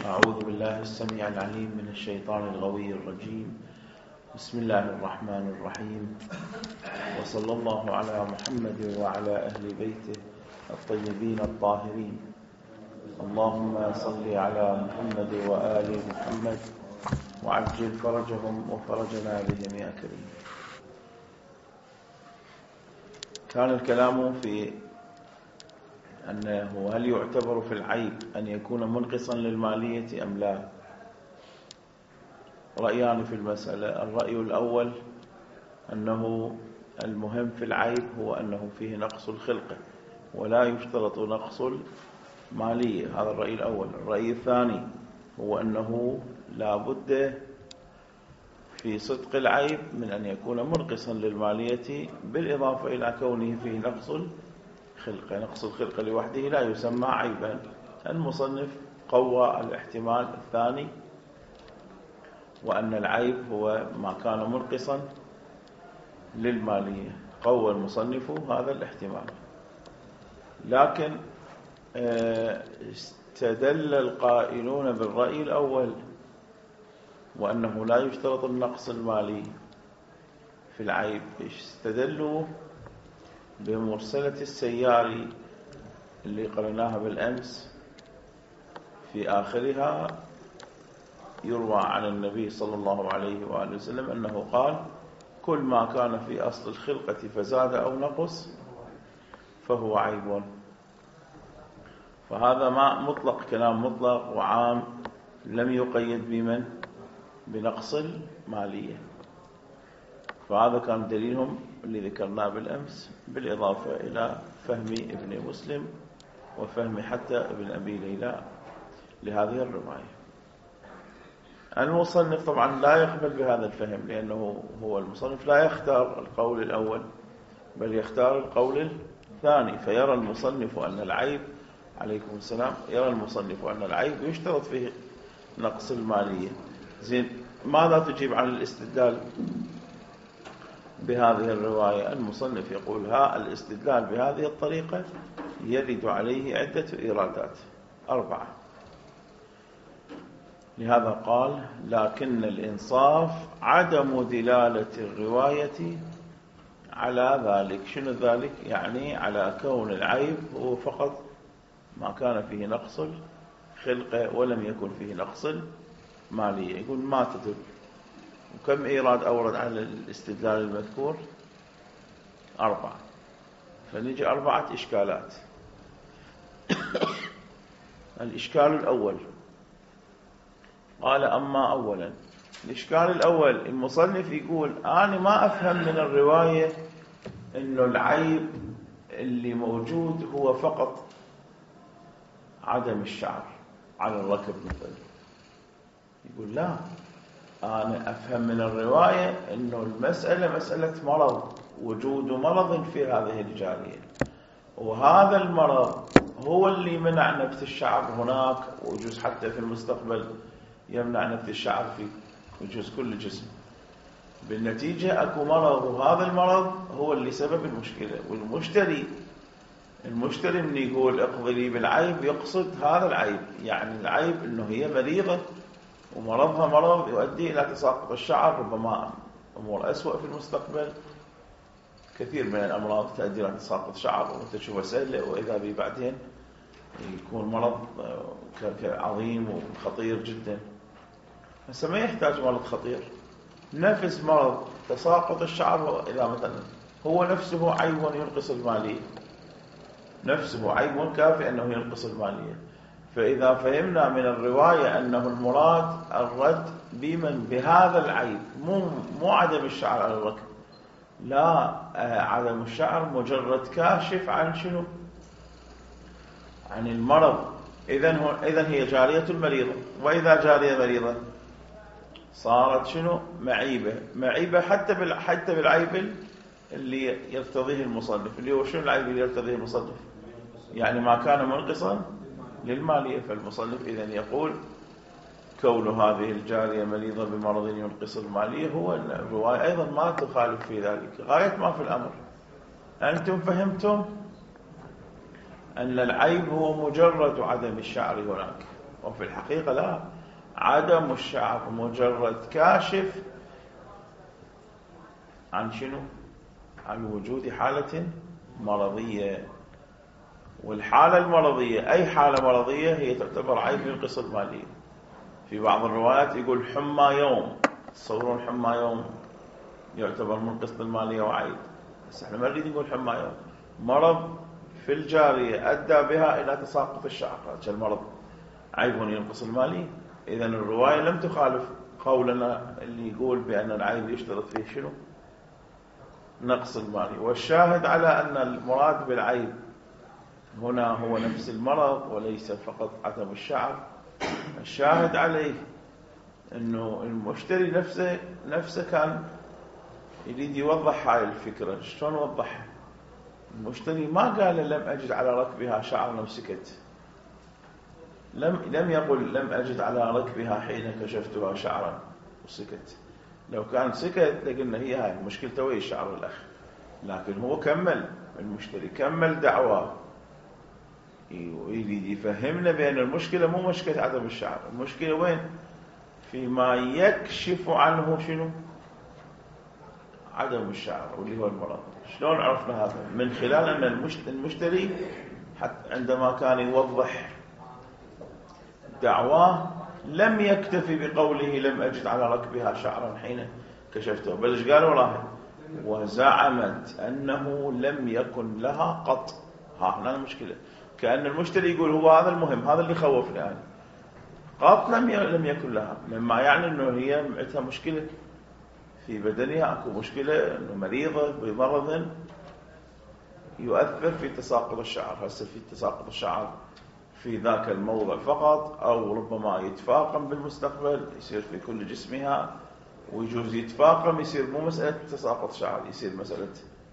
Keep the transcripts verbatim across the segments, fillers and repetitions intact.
أعوذ بالله السميع العليم من الشيطان الغوي الرجيم. بسم الله الرحمن الرحيم، وصلى الله على محمد وعلى أهل بيته الطيبين الطاهرين. اللهم صل على محمد وآل محمد وعجل فرجهم وفرجنا بهم يا كريم. كان الكلام في أنه هل يعتبر في العيب أن يكون منقصا للمالية أم لا؟ رأيان في المسألة. الرأي الأول أنه المهم في العيب هو أنه فيه نقص الخلقة ولا يشترط نقص المالية، هذا الرأي الأول. الرأي الثاني هو أنه لا بد في صدق العيب من أن يكون منقصا للمالية بالإضافة إلى كونه فيه نقص خلقة. نقص الخلقة لوحده لا يسمى عيبا. المصنف قوى الاحتمال الثاني، وأن العيب هو ما كان منقصا للمالية. قوى المصنف هذا الاحتمال، لكن استدل القائلون بالرأي الأول وأنه لا يشترط النقص المالي في العيب. استدلوا بمرسلة السياري اللي قرأناها بالأمس، في آخرها يروى عن النبي صلى الله عليه وآله وسلم أنه قال: كل ما كان في أصل الخلقة فزاد أو نقص فهو عيب. فهذا ما مطلق، كلام مطلق وعام لم يقيد بمن بنقص المالية. فهذا كان دليلهم اللي ذكرناه بالأمس، بالإضافة إلى فهم ابن مسلم وفهم حتى ابن أبي ليلى لهذه الرواية. المصنف طبعا لا يقبل بهذا الفهم، لأنه هو المصنف لا يختار القول الأول بل يختار القول الثاني. فيرى المصنف أن العيب، عليكم السلام، يرى المصنف أن العيب يشترط فيه نقص المالية. زين، ماذا تجيب عن الاستدلال بهذه الرواية؟ المصنف يقول: ها الاستدلال بهذه الطريقة يرد عليه عدة إيرادات أربعة. لهذا قال: لكن الإنصاف عدم دلالة الرواية على ذلك. شنو ذلك؟ يعني على كون العيب هو فقط ما كان فيه نقص الخلقة ولم يكن فيه نقص المالية. يقول ما تدل. وكم إيراد أورد على الاستدلال المذكور؟ أربعة. فنجي أربعة إشكالات. الإشكال الأول قال: أما أولا، الإشكال الأول المصنف يقول: أنا ما أفهم من الرواية إنه العيب اللي موجود هو فقط عدم الشعر على الركب مثلا. يقول: لا، أنا أفهم من الرواية إنه المسألة مسألة مرض، وجود مرض في هذه الجارية، وهذا المرض هو اللي منع نبت الشعر هناك، ويجوز حتى في المستقبل يمنع نبت الشعر في وجوز كل الجسم. بالنتيجة أكو مرض، وهذا المرض هو اللي سبب المشكلة. والمشتري المشتري من يقول اقضي لي بالعيب يقصد هذا العيب، يعني العيب إنه هي مريضة ومرضها مرض يؤدي إلى تساقط الشعر، ربما أمور أسوأ في المستقبل. كثير من الأمراض تؤدي إلى تساقط شعر وتشوه سهلة، وإذا به بعدين يكون مرض عظيم وخطير جدا. بس ما يحتاج مرض خطير، نفس مرض تساقط الشعر إذا مثلا هو نفسه عيب ينقص المالية، نفسه عيب كافي أنه ينقص المالية. فإذا فهمنا من الرواية أنه المراد الرد بمن بهذا العيب، مو مو عدم الشعر على الركب، لا، عدم الشعر مجرد كاشف عن شنو؟ عن المرض. إذن هو إذن هي جارية مريضة، وإذا جارية مريضة صارت شنو؟ معيبة. معيبة حتى بال حتى بالعيب اللي يرتضيه المصنف، اللي هو شنو العيب اللي يرتضيه المصنف؟ يعني ما كان منقصا للمالية. فالمصنف إذن يقول: كون هذه الجارية مريضة بمرض ينقص المالية، هو الرواية أيضا ما تخالف في ذلك غاية ما في الأمر. أنتم فهمتم أن العيب هو مجرد عدم الشعر هناك، وفي الحقيقة لا، عدم الشعر مجرد كاشف عن شنو؟ عن وجود حالة مرضية. والحالة المرضية أي حالة مرضية هي تعتبر عيب ينقص المالية. في بعض الروايات يقول حمى يوم، تصورون حمى يوم يعتبر منقص المالية وعيب، بس احنا ما نريد نقول حمى يوم. مرض في الجارية أدى بها إلى تساقط الشعر، هذا المرض عيب ينقص المالية. إذن الرواية لم تخالف قولنا اللي يقول بأن العيب يشترط فيه شنو؟ نقص المالي. والشاهد على أن المراد بالعيب هنا هو نفس المرض وليس فقط عدم الشعر. الشاهد عليه أنه المشتري نفسه نفسه كان يريد يوضح هاي الفكرة. شلون وضحها؟ المشتري ما قال لم أجد على ركبها شعرا وسكت، لم لم يقل لم أجد على ركبها حين كشفتها شعرا وسكت. لو كان سكت لقلنا هي هاي مشكلته وهي الشعر الأخ، لكن هو كمل، المشتري كمل دعواه يريد يفهمنا بأن المشكلة مو مشكلة عدم الشعر، المشكلة وين؟ فيما يكشف عنه شنو؟ عدم الشعر واللي هو المرض. شلون عرفنا هذا؟ من خلال أن المشتري حتى عندما كان يوضح دعواه لم يكتفي بقوله لم أجد على ركبها شعرا حين كشفته، بل ايش قال وراها؟ وزعمت أنه لم يكن لها قط. ها هنا المشكلة، كأن المشتري يقول هو هذا المهم، هذا اللي خوفني يعني. قط لم لم يكن لها، مما يعني أنه هي معتها مشكلة في بدنها، أكو مشكلة أنه مريضة بمرض يؤثر في تساقط الشعر. هسه في تساقط الشعر في ذاك الموضع فقط، أو ربما يتفاقم بالمستقبل يصير في كل جسمها، ويجوز يتفاقم يصير مو مسألة تساقط شعر، يصير مسألة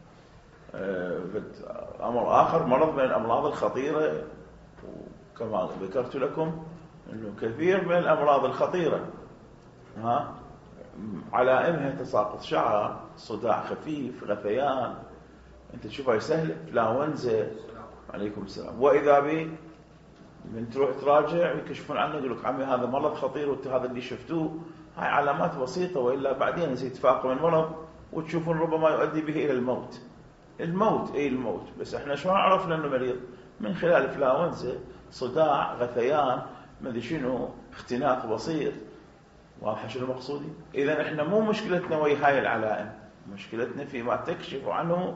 أمر آخر، مرض من الأمراض الخطيرة. وكما ذكرت لكم أنه كثير من الأمراض الخطيرة ها علائمها تساقط شعر، صداع خفيف، غثيان، أنت تشوفها سهلة، فلاونزا، عليكم السلام. وإذا بي من تروح تراجع يكشفون عنه يقول لك عمي هذا مرض خطير وانت هذا اللي شفتوه. هاي علامات بسيطة، وإلا بعدين يصير يتفاقم المرض وتشوفون ربما يؤدي به إلى الموت. الموت أي الموت. بس احنا شلون عرفنا أنه مريض؟ من خلال فلاونزا، صداع، غثيان، ما ادري شنو، اختناق بسيط. واضح شنو مقصودي؟ إذا احنا مو مشكلتنا وهي هاي العلائم، مشكلتنا فيما تكشف عنه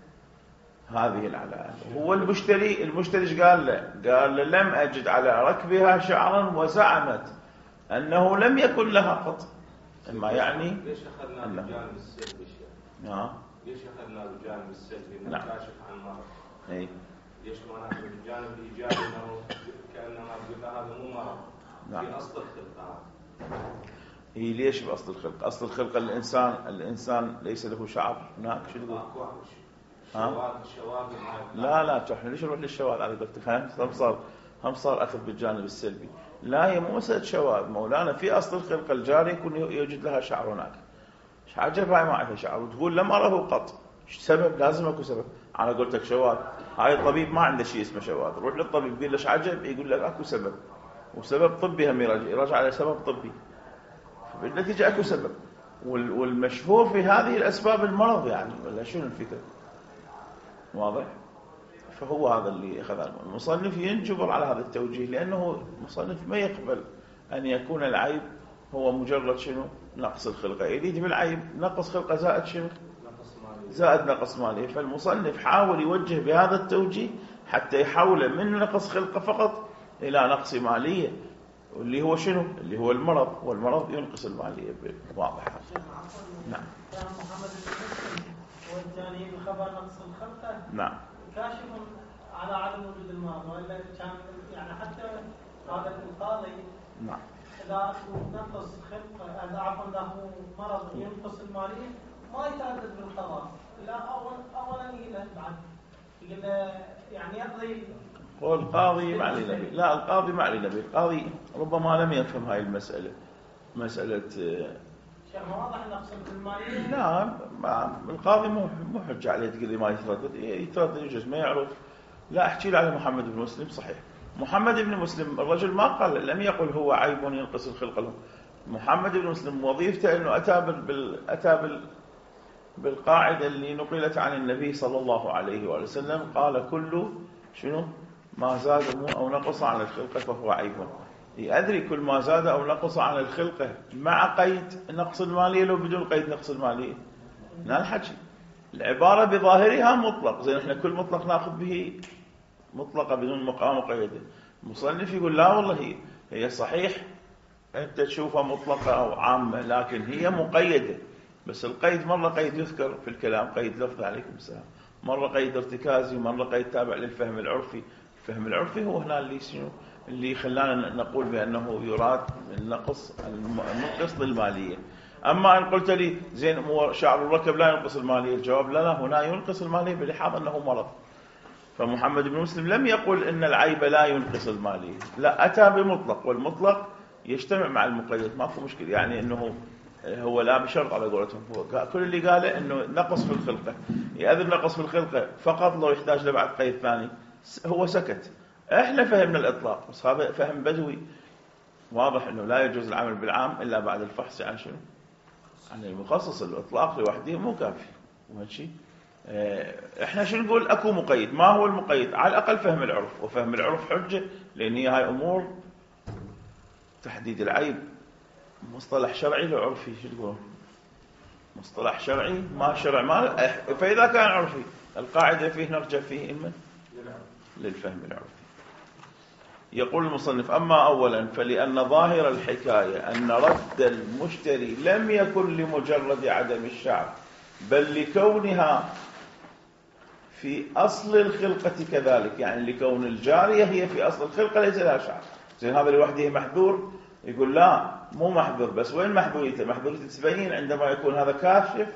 هذه العلائم. هو المشتري المشتري ايش قال له؟ قال له لم أجد على ركبها شعرا، وزعمت أنه لم يكن لها قط. ما يعني ليش أخذنا بالجانب السلبي؟ نعم ليش أخذنا بالجانب السلبي إنه كاشف عن مرض؟ اي ليش ما ناخذ بالجانب الإيجابي إنه كأنما قلنا هذا مو مرض؟ نعم. في أصل الخلق. هي ليش بأصل الخلق؟ أصل الخلق الإنسان الإنسان ليس له شعر. هناك شو تقول؟ شواذ شواذ لا لا احنا ليش نروح للشواذ على قولتك؟ هم صار هم صار أخذ بالجانب السلبي. لا، هي مو مسألة شواذ مولانا، في أصل الخلق الجاري يكون يوجد لها شعر هناك. ايش عجب هاي ما عندها شعر وتقول لم أره قط؟ ايش سبب؟ لازم اكو سبب. على قولتك شواذ، هاي الطبيب ما عنده شيء اسمه شواذ. روح للطبيب يقول ليش عجب، يقول لك اكو سبب، وسبب طبي هم يراجع يراجع على سبب طبي، بالنتيجة اكو سبب. والمشهور في هذه الأسباب المرض يعني، ولا شنو الفكرة؟ واضح؟ فهو هذا اللي أخذ المصنف ينجبر على هذا التوجيه، لأنه المصنف ما يقبل أن يكون العيب هو مجرد شنو؟ نقص الخلقة. يريد بالعيب نقص خلقة زائد شنو؟ زائد نقص مالي. فالمصنف حاول يوجه بهذا التوجيه حتى يحوله من نقص خلقة فقط إلى نقص مالية، واللي هو شنو؟ اللي هو المرض، والمرض ينقص المالية. واضح؟ نعم. كان محمد بن والثاني بخبر نقص الخلقة نعم كاشف على عدم وجود المرض، وإلا كان يعني حتى هذا القاضي نعم إذا نقص خلقة، إذا عفوا له مرض ينقص المالية ما يتعدد بالقضاء. لا أول أولا يقول بعد يقول يعني يقضي. هو القاضي ما علينا به. لا، القاضي ما علينا به. القاضي ربما لم يفهم هاي المسألة، مسألة واضح نقص المالية. لا، ما القاضي مو مو حجة عليه تقول لي ما يتردد، يتردد يجوز ما يعرف. لا، احكي له على محمد بن مسلم صحيح، محمد بن مسلم الرجل ما قال، لم يقل هو عيب ينقص الخلق له. محمد بن مسلم وظيفته أنه أتى بال أتى بال بالقاعدة اللي نقلت عن النبي صلى الله عليه وسلم، قال كل شنو ما زاد أو نقص عن الخلقة فهو عيب. أدري كل ما زاد أو نقص عن الخلقة مع قيد نقص المالية لو بدون قيد نقص المالية، لا الحكي العبارة بظاهرها مطلق، زين احنا كل مطلق ناخذ به مطلقة بدون مقام مقيدة. المصنف يقول لا والله هي هي صحيح انت تشوفها مطلقة أو عامة، لكن هي مقيدة. بس القيد مرة قيد يذكر في الكلام قيد لفظ عليكم السلام، مرة قيد ارتكازي، مرة قيد تابع للفهم العرفي. الفهم العرفي هو هنا اللي شنو اللي خلانا نقول بأنه يراد النقص المنقص للمالية. أما إن قلت لي زين شعر الركب لا ينقص المالية، الجواب لا لا، هنا ينقص المالية بلحاظ أنه مرض. فمحمد بن مسلم لم يقل إن العيب لا ينقص المالية، لا، أتى بمطلق، والمطلق يجتمع مع المقيد، ما في مشكلة. يعني أنه هو لا بشرط على قولتهم، هو كل اللي قاله أنه نقص في الخلقة، يأذن نقص في الخلقة فقط لو يحتاج لبعد قيد ثاني هو سكت. احنا فهمنا الإطلاق، بس هذا فهم بدوي واضح أنه لا يجوز العمل بالعام إلا بعد الفحص عن شنو؟ عن المخصص. الإطلاق لوحده مو كافي. ماشي، احنا شو نقول؟ اكو مقيد. ما هو المقيد؟ على الاقل فهم العرف، وفهم العرف حجه، لان هي هاي امور تحديد العيب مصطلح شرعي لو عرفي. شو تقول؟ مصطلح شرعي ما شرع ما، فاذا كان عرفي القاعده فيه نرجع فيه إما للفهم العرفي. يقول المصنف: اما اولا فلان ظاهر الحكايه ان رد المشتري لم يكن لمجرد عدم الشعر، بل لكونها في أصل الخلقة كذلك، يعني لكون الجارية هي في أصل الخلقة ليس لها شعر. زين هذا لوحده محذور؟ يقول لا مو محذور، بس وين محذوريته؟ محذوريته تبين عندما يكون هذا كاشف.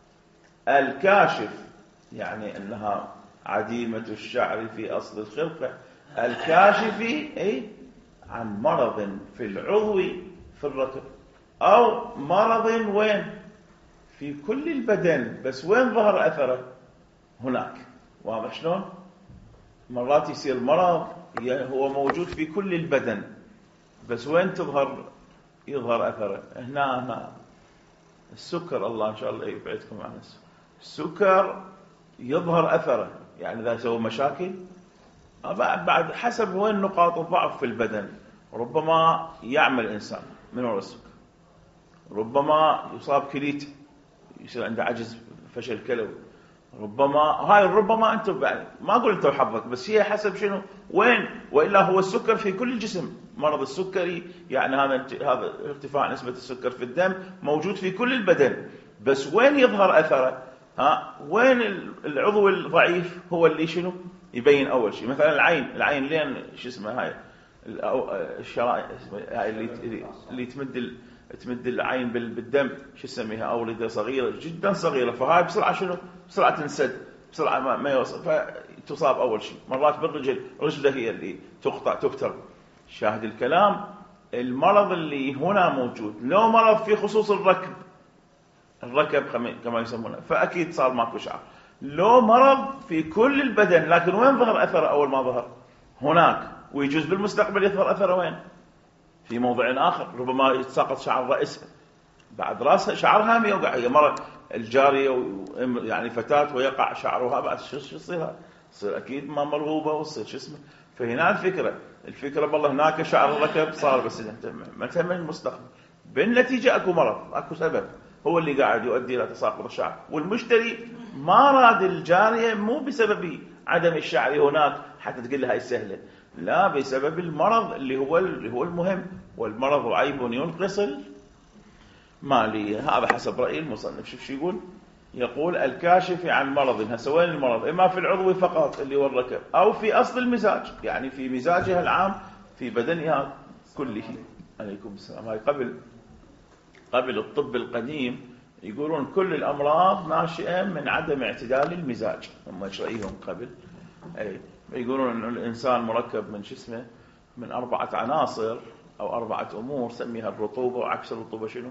الكاشف يعني أنها عديمة الشعر في أصل الخلقة، الكاشف أي عن مرض في العضو في الركب، أو مرض وين في كل البدن، بس وين ظهر أثره؟ هناك. واضح شلون؟ مرات يصير مرض هو موجود في كل البدن، بس وين تظهر يظهر أثره؟ هنا هنا السكر، الله إن شاء الله يبعدكم عن السكر. السكر يظهر أثره، يعني إذا سوى مشاكل بعد حسب وين نقاط الضعف في البدن. ربما يعمل إنسان من وراء السكر، ربما يصاب كليته يصير عنده عجز فشل كلوي، ربما هاي ربما انت يعني ما اقول انت وحظك، بس هي حسب شنو وين. والا هو السكر في كل الجسم، مرض السكري يعني هذا هذا ارتفاع نسبة السكر في الدم موجود في كل البدن، بس وين يظهر اثره؟ ها وين العضو الضعيف هو اللي شنو يبين اول شيء. مثلا العين، العين لين شو اسمه هاي الشرائح هاي اللي اللي تمد تمد العين بالدم، شو اسميها؟ أوردة صغيرة جدا صغيرة، فهاي بسرعة شنو بسرعة تنسد، بسرعة ما, ما يوصل، فتصاب أول شيء. مرات بالرجل، رجله هي اللي تقطع تكتر. شاهد الكلام، المرض اللي هنا موجود لو مرض في خصوص الركب، الركب كما يسمونه، فأكيد صار ماكو شعر. لو مرض في كل البدن، لكن وين ظهر أثره؟ أول ما ظهر هناك، ويجوز بالمستقبل يظهر أثره وين؟ في موضع آخر. ربما يتساقط شعر رأسها، بعد رأسها شعرها ما يوقع. هي مرة الجارية يعني فتاة ويقع شعرها، بعد شو يصير؟ تصير أكيد ما مرغوبة وتصير شو اسمه. فهنا الفكرة الفكرة بالله هناك شعر الركب صار، بس ما تهم المستقبل. بالنتيجة أكو مرض، أكو سبب هو اللي قاعد يؤدي إلى تساقط الشعر، والمشتري ما راد الجارية مو بسبب عدم الشعر هناك حتى تقول لها هاي سهلة، لا، بسبب المرض اللي هو اللي هو المهم. والمرض عيب ينقص المالية. هذا حسب رأي المصنف. شوف شو يقول؟ يقول الكاشف عن مرض. هسه وين المرض؟ إما في العضو فقط اللي هو الركب، أو في أصل المزاج، يعني في مزاجها العام في بدنها كله. عليكم السلام. هاي قبل قبل الطب القديم يقولون كل الأمراض ناشئة من عدم اعتدال المزاج، هم شرعيهم قبل. أي يقولون أن الإنسان مركب من شو اسمه من أربعة عناصر أو أربعة أمور، سميها الرطوبة، وعكس الرطوبة شنو؟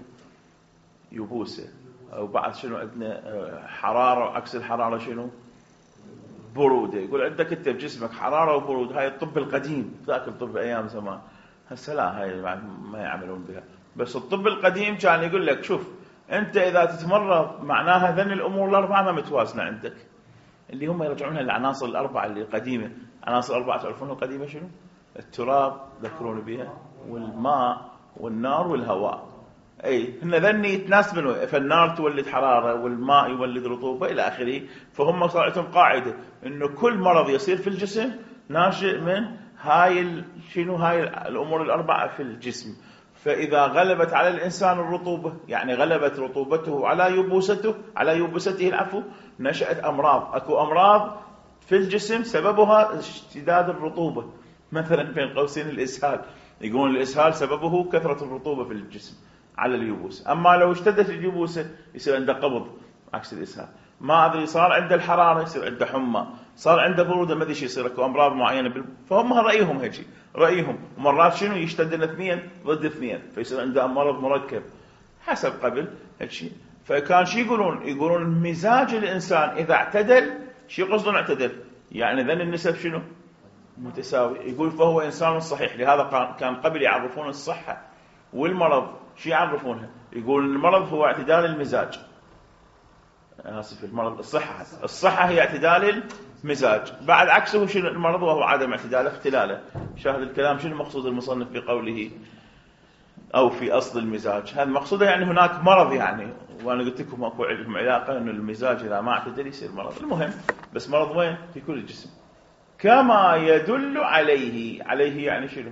يبوسة. أو بعد شنو عندنا حرارة، وعكس الحرارة شنو؟ برودة. يقول عندك أنت بجسمك حرارة وبرود، هاي الطب القديم، ذاك الطب أيام زمان، هسه لا هاي ما يعملون بها. بس الطب القديم كان يقول لك شوف أنت إذا تتمرض معناها ذن الأمور الأربعة ما متوازنة عندك، اللي هم يرجعونها للعناصر الأربعة اللي قديمة. عناصر الأربعة تعرفونها قديمة شنو؟ التراب ذكرون بها، والماء والنار والهواء. أي هن ذني يتناسبون، فالنار تولد حرارة والماء يولد رطوبة إلى آخره. فهم صارتهم قاعدة إنه كل مرض يصير في الجسم ناشئ من هاي شنو هاي الأمور الأربعة في الجسم. فإذا غلبت على الإنسان الرطوبة، يعني غلبت رطوبته على يبوسته على يبوسته العفو، نشأت أمراض. أكو أمراض في الجسم سببها اشتداد الرطوبة، مثلا بين قوسين الإسهال، يقولون الإسهال سببه كثرة الرطوبة في الجسم على اليبوس. أما لو اشتدت اليبوسة يصير عنده قبض عكس الإسهال. ما أدري صار عنده الحرارة يصير عنده حمى، صار عنده برودة ما أدري شيء يصير أكو أمراض معينة بال... فهم رأيهم هيك رأيهم. ومرات شنو يشتدن اثنين ضد اثنين فيصير عنده مرض مركب حسب قبل هيك شيء. فكان شي يقولون يقولون مزاج الإنسان إذا اعتدل، شي قصدون اعتدل يعني ذن النسب شنو متساوي. يقول فهو إنسان صحيح. لهذا كان قبل يعرفون الصحة والمرض شي يعرفونها، يقول المرض هو اعتدال المزاج. آسف المرض الصحة الصحة هي اعتدال المزاج، بعد عكسه شنو المرض وهو عدم اعتدال اختلاله. شاهد الكلام شنو مقصود المصنف بقوله أو في أصل المزاج؟ هذا مقصوده يعني هناك مرض يعني، وأنا قلت لكم أكو علم علاقة إنه المزاج إذا ما اعتدل يصير مرض. المهم بس مرض وين؟ في كل الجسم. كما يدل عليه، عليه يعني شنو؟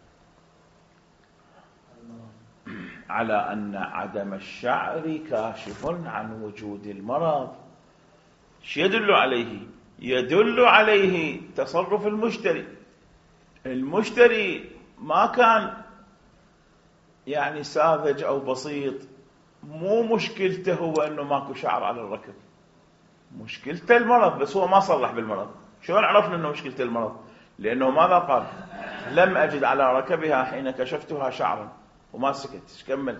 على أن عدم الشعر كاشف عن وجود المرض. شو يدل عليه؟ يدل عليه تصرف المشتري. المشتري ما كان يعني ساذج أو بسيط، مو مشكلته هو أنه ماكو شعر على الركب، مشكلته المرض، بس هو ما صرح بالمرض. شلون عرفنا أنه مشكلته المرض؟ لأنه ماذا قال؟ لم أجد على ركبها حين كشفتها شعرا، وما سكت كمل.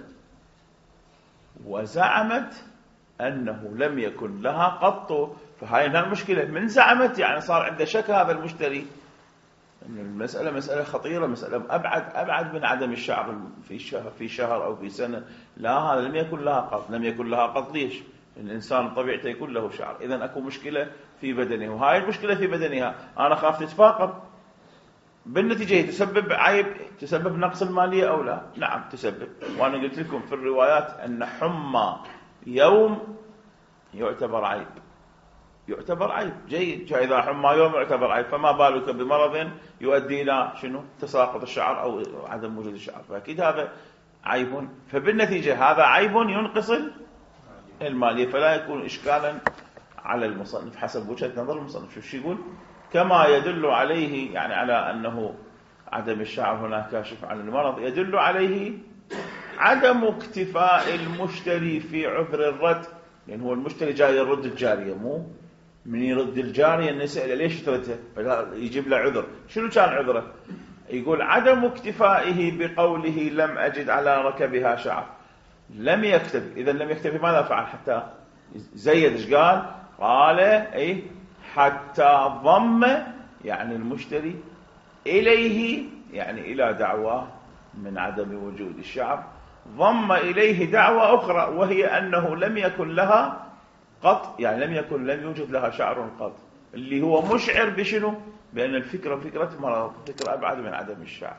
وزعمت أنه لم يكن لها قط. فهاي المشكلة من زعمت يعني صار عنده شك هذا المشتري أن المسألة مسألة خطيرة، مسألة أبعد أبعد من عدم الشعر في شهر في شهر أو في سنة. لا هذا لم يكن لها قط. لم يكن لها قط ليش؟ الإنسان طبيعته يكون له شعر. إذن أكو مشكلة في بدنه، وهاي المشكلة في بدنها أنا خاف تتفاقم. بالنتيجة تسبب عيب، تسبب نقص المالية أو لا؟ نعم تسبب. وأنا قلت لكم في الروايات أن حمى يوم يعتبر عيب، يعتبر عيب جيد. إذا حمى يوم يعتبر عيب، فما بالك بمرض يؤدي إلى شنو؟ تساقط الشعر أو عدم وجود الشعر، فأكيد هذا عيب. فبالنتيجة هذا عيب ينقص المالية، فلا يكون إشكالا على المصنف حسب وجهة نظر المصنف. شو شو يقول؟ كما يدل عليه يعني على أنه عدم الشعر هنا كاشف عن المرض، يدل عليه عدم اكتفاء المشتري في عذر الرد. لأن هو المشتري جاي يرد الجارية، مو من يرد الجارية نسأل ليش اشتريتها، يجيب له عذر. شنو كان عذره؟ يقول عدم اكتفائه بقوله لم أجد على ركبها شعر. لم يكتفي. إذا لم يكتفي ماذا فعل؟ حتى زيد ايش قال؟ قال ايه حتى ضم يعني المشتري إليه يعني إلى دعواه من عدم وجود الشعر، ضم إليه دعوة أخرى وهي أنه لم يكن لها قط، يعني لم يكن لم يوجد لها شعر قط، اللي هو مشعر بشنو؟ بأن الفكرة فكرة مرض، فكرة أبعد من عدم الشعر.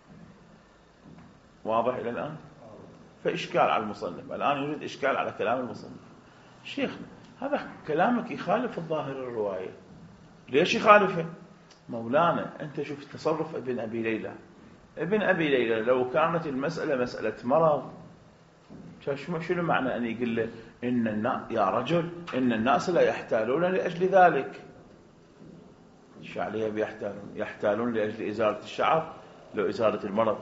واضح إلى الآن؟ فإشكال على المصنف الآن، يوجد إشكال على كلام المصنف. شيخنا هذا كلامك يخالف الظاهر الرواية. ليش يخالفه؟ مولانا أنت شوف تصرف ابن أبي ليلى. ابن أبي ليلى لو كانت المسألة مسألة مرض، شنو معنى أن يقول له إن الناس يا رجل إن الناس لا يحتالون لأجل ذلك؟ شو عليه بيحتالون؟ يحتالون لأجل إزالة الشعر لو إزالة المرض.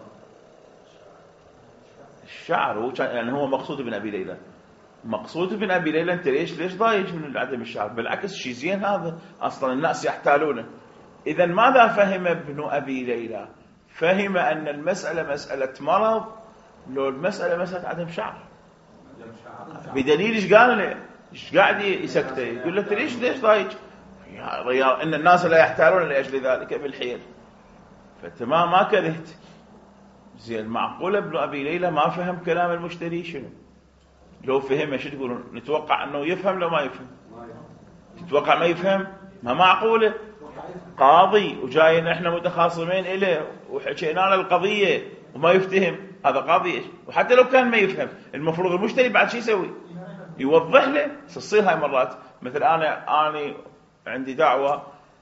الشعر هو يعني هو مقصود ابن أبي ليلى، مقصود ابن أبي ليلى. أنت ليش ليش ضايج من عدم الشعر؟ بالعكس شيء زين هذا، أصلا الناس يحتالونه. إذا ماذا فهم ابن أبي ليلى؟ فهم أن المسألة مسألة مرض لو المسألة مسألة عدم شعر. بدليل إيش قال له؟ إيش قاعد يسكته؟ يقول له ليش ليش ضايج؟ يا ريال إن الناس لا يحتالون لأجل ذلك بالحيل، فأنت ما ما كرهت. زين معقول ابن أبي ليلى ما فهم كلام المشتري شنو؟ لو فهم شو تقولون؟ نتوقع أنه يفهم لو ما يفهم؟ تتوقع ما يفهم؟ ما معقولة. قاضي وجايين احنا متخاصمين إليه وحكينا له القضية وما يفتهم، هذا قاضي إيش؟ وحتى لو كان ما يفهم المفروض المشتري بعد شو يسوي؟ يوضح له. تصير هاي مرات مثل أنا أنا عندي دعوة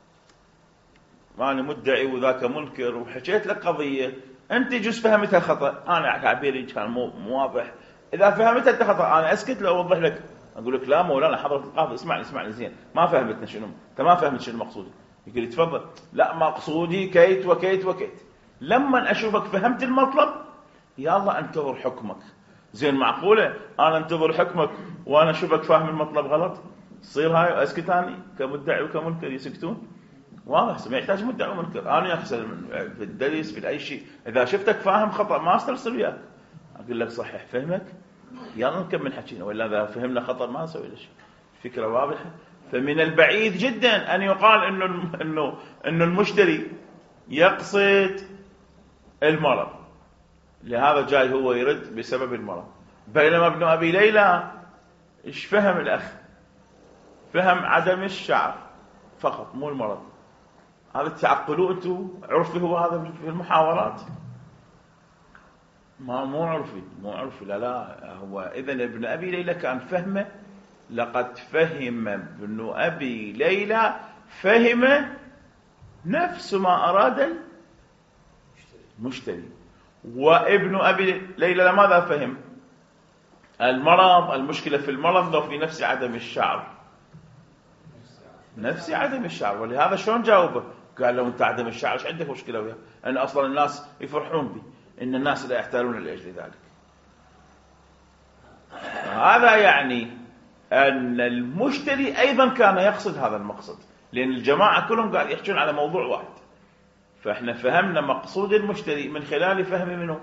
أنا مدعي وذاك منكر وحكيت لك قضية أنت جزء فهمتها خطأ، أنا تعبيري كان مو مو واضح، إذا فهمتها أنت خطأ أنا أسكت له أوضح لك، أقول لك لا مولانا حضرة القاضي اسمعني اسمعني زين ما فهمتنا شنو، أنت ما فهمت شنو المقصود. يقول لي تفضل. لا مقصودي كيت وكيت وكيت. لما أشوفك فهمت المطلب يلا انتظر حكمك. زين معقولة أنا انتظر حكمك وأنا أشوفك فاهم المطلب غلط؟ تصير هاي أسكت أنا كمدعي وكمنكر يسكتون؟ واضح ما يحتاج مدعي ومنكر. أنا أخسر في الدرس في أي شيء إذا شفتك فاهم خطأ ما أسترسل وياك أقول لك صحيح فهمك يلا نكمل حكينا، ولا إذا فهمنا خطأ ما نسوي له شيء. فكرة واضحة. فمن البعيد جدا أن يقال إنه إنه إنه المشتري يقصد المرض لهذا جاي هو يرد بسبب المرض، بينما ابن أبي ليلى إيش فهم الأخ؟ فهم عدم الشعر فقط مو المرض. هذا تعقلوه أنتوا عرفي هو هذا في المحاورات ما مو عرفي مو عرفي لا لا هو إذن ابن أبي ليلى كان فهمه لقد فهم ابن أبي ليلى فهم نفس ما أراد المشتري. وابن أبي ليلى ماذا فهم؟ المرض المشكلة في المرض لو في نفس عدم الشعر نفس عدم الشعر. ولهذا شلون جاوبه؟ قال له أنت عدم الشعر ايش عندك مشكلة وياه؟ أن أصلا الناس يفرحون به إن الناس لا يحتالون لأجل ذلك. هذا يعني أن المشتري أيضا كان يقصد هذا المقصد، لأن الجماعة كلهم قاعد يحكون على موضوع واحد، فإحنا فهمنا مقصود المشتري من خلال فهم منه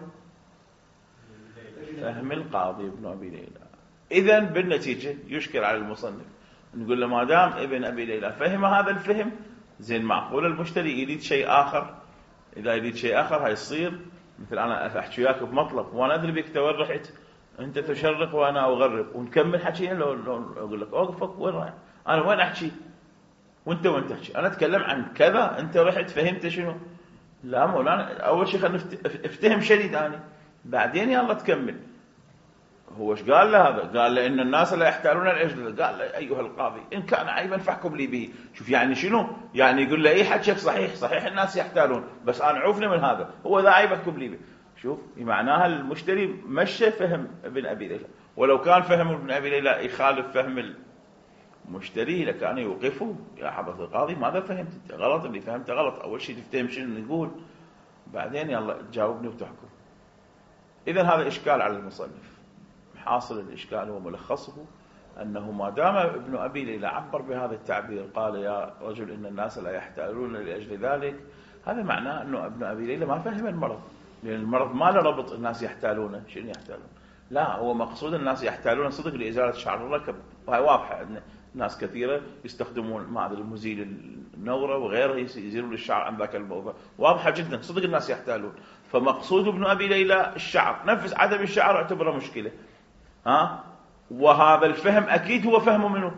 فهم القاضي ابن أبي ليلى. إذن بالنتيجة يشكر على المصنف نقول له ما دام ابن أبي ليلى فهم هذا الفهم زين معقول المشتري يريد شيء آخر. إذا يريد شيء آخر هيصير مثل أنا أحكي وياك بمطلب وأنا أدري بك توين رحت أنت تشرق وأنا أغرب ونكمل حكينا لو, لو أقول لك أوقفك وين رايح أنا وين أحكي وأنت وين تحكي أنا أتكلم عن كذا أنت رحت فهمت شنو. لا مولانا أول شيء خلنا افتهم شديد أنا بعدين يلا تكمل. هو ايش قال له هذا؟ قال له إن الناس لا يحتالون الأجل. قال له أيها القاضي إن كان عيبا فاحكم لي به. شوف يعني شنو يعني يقول له أي حكيك صحيح صحيح الناس يحتالون بس أنا عوفني من هذا هو ذا عيب احكم لي به. شوف معناها المشتري مشى فهم ابن أبي ليلى، ولو كان فهم ابن أبي ليلى يخالف فهم المشتري لكان يوقفه يا حضرة القاضي ماذا فهمت انت غلط اللي فهمت غلط أول شيء تفتهم شنو نقول بعدين يلا تجاوبني وتحكم. إذن هذا إشكال على المصنف. حاصل الإشكال وملخصه أنه ما دام ابن أبي ليلى عبر بهذا التعبير قال يا رجل إن الناس لا يحتالون لأجل ذلك هذا معناه أنه ابن أبي ليلى ما فهم المرض، لأن المرض ما له ربط الناس يحتالون شنو يحتالون. لا هو مقصود الناس يحتالون صدق لإزالة شعر الركب وهي واضحة أن ناس كثيرة يستخدمون ما أدري المزيل النورة وغيره يزيلون الشعر عن ذاك الموضوع واضحة جدا صدق الناس يحتالون. فمقصود ابن أبي ليلى الشعر نفس عدم الشعر اعتبره مشكلة ها. وهذا الفهم أكيد هو فهمه منه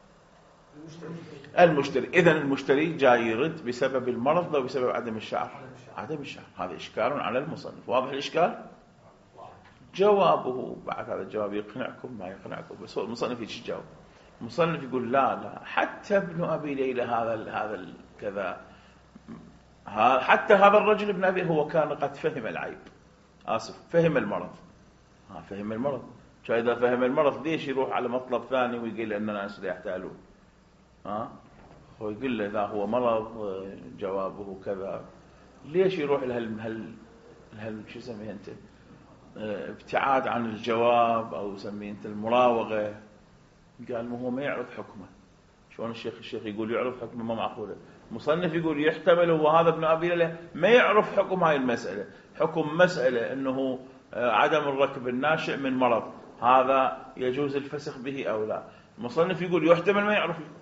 المشتري. إذن المشتري جاي يرد بسبب المرض لو بسبب عدم الشعر عدم الشعر. هذا إشكال على المصنف. واضح الإشكال؟ جوابه بعد هذا الجواب يقنعكم ما يقنعكم بس هو المصنف يجي جاوب. المصنف يقول لا لا حتى ابن أبي ليلى هذا هذا كذا حتى هذا الرجل ابن أبي هو كان قد فهم العيب آسف فهم المرض ها فهم المرض. فإذا فهم المرض ليش يروح على مطلب ثاني ويقول أن الناس لا يحتالون ها هو يقول له إذا هو مرض جوابه كذا ليش يروح لهال هال هال شو سميه أنت ابتعاد عن الجواب أو سميه أنت المراوغة. قال ما هو ما يعرف حكمه. شلون الشيخ الشيخ يقول يعرف حكمه ما معقوله. مصنف يقول يحتمل هو هذا ابن أبي ليلى ما يعرف حكم هاي المسألة حكم مسألة أنه عدم الركب الناشئ من مرض هذا يجوز الفسخ به أو لا. المصنف يقول يحتمل ما يعرف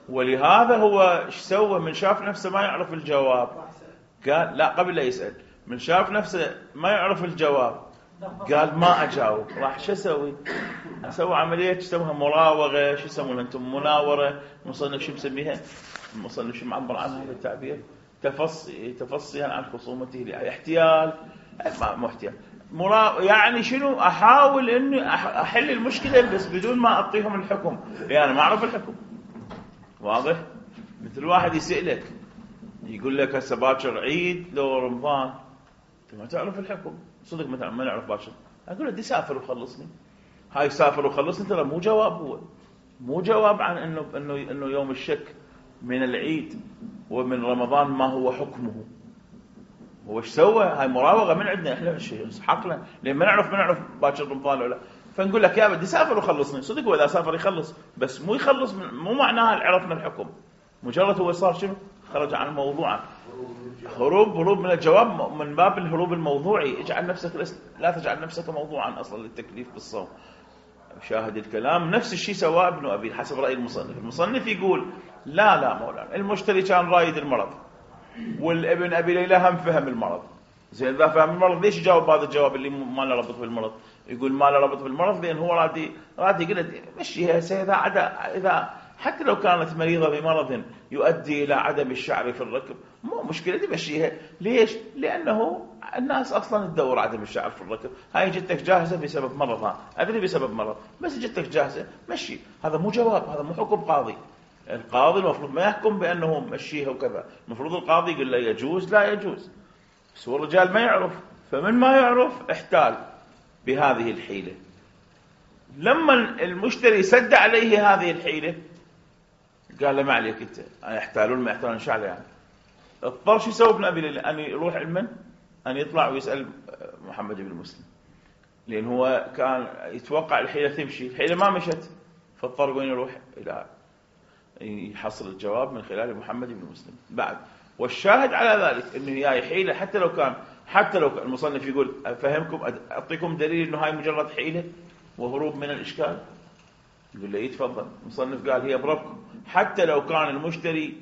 ولهذا هو ايش سوى؟ من شاف نفسه ما يعرف الجواب قال لا، قبل لا يسأل من شاف نفسه ما يعرف الجواب قال ما أجاوب. راح شو أسوي؟ أسوي عملية تسموها مراوغة، شو يسمونها أنتم؟ مناورة. المصنف شو مسميها؟ المصنف شو معبر عنها هذا التعبير؟ تفصي تفصيا عن خصومته لأي احتيال، مو احتيال، مرا... يعني شنو؟ أحاول إني أحل المشكلة بس بدون ما أعطيهم الحكم، يعني أنا ما أعرف الحكم. واضح؟ مثل واحد يسألك يقول لك هسه باكر عيد لو رمضان، انت ما تعرف الحكم. صدق مثلا ما نعرف باكر، اقول له دي سافر وخلصني. هاي سافر وخلصني ترى مو جواب، هو مو جواب عن انه انه انه يوم الشك من العيد ومن رمضان ما هو حكمه. هو ايش سوى؟ هاي مراوغه من عندنا احنا حقنا، لان ما نعرف ما نعرف باكر رمضان ولا. فنقول لك يا بدي سافر وخلصني. صدق هو اذا سافر يخلص، بس مو يخلص مو معناها عرفنا الحكم. مجرد هو صار شنو؟ خرج عن الموضوع، هروب هروب من الجواب، من باب الهروب الموضوعي. اجعل نفسك، لا تجعل نفسك موضوعا اصلا للتكليف بالصوم. شاهد الكلام نفس الشيء سواه ابن ابي حسب راي المصنف. المصنف يقول لا لا مولانا، المشتري كان رايد المرض والابن ابي ليلى هم فهم المرض. زين اذا فهم المرض ليش يجاوب هذا الجواب اللي ما له ربط بالمرض؟ يقول ما له ربط بالمرض لان هو رادي رادي يقول مشيها اذا عدا اذا حتى لو كانت مريضة بمرض يؤدي إلى عدم الشعر في الركب مو مشكلة تمشيها. ليش؟ لأنه الناس أصلا تدور عدم الشعر في الركب. هاي جتك جاهزة بسبب مرضها، أدري بسبب مرض، بس جتك جاهزة مشي. هذا مو جواب، هذا مو حكم قاضي. القاضي المفروض ما يحكم بأنه مشيها وكذا، المفروض القاضي يقول له يجوز لا يجوز. بس هو الرجال ما يعرف، فمن ما يعرف احتال بهذه الحيلة. لما المشتري سد عليه هذه الحيلة قال له ما عليك انت، يحتالون ما يحتالون شعله يعني. اضطر شو يسوي ابن ابي ليلى؟ ان يروح علما ان يطلع ويسال محمد بن مسلم، لان هو كان يتوقع الحيله تمشي، الحيله ما مشت، فاضطر وين يروح الى يحصل الجواب من خلال محمد بن مسلم بعد. والشاهد على ذلك انه هي حيله، حتى لو كان حتى لو كان المصنف يقول افهمكم اعطيكم دليل انه هاي مجرد حيله وهروب من الاشكال، يقول له يتفضل. المصنف قال هي بربكم، حتى لو كان المشتري